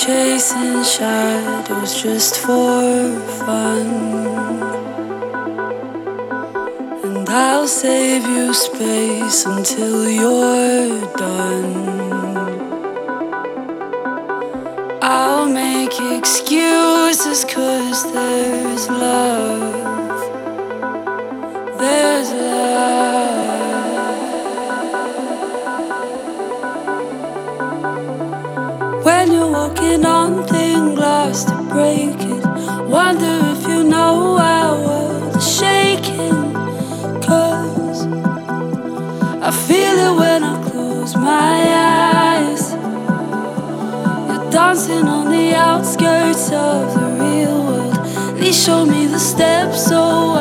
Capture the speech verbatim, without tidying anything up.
chasing shadows just for fun. And I'll save you space until you're done. I'll make excuses 'cause there's love. There's love. When you're walking on thin glass to break it, wonder if you know our world is shaking. 'Cause I feel it when I close my eyes. You're dancing on the outskirts of the real world. Please show me the steps so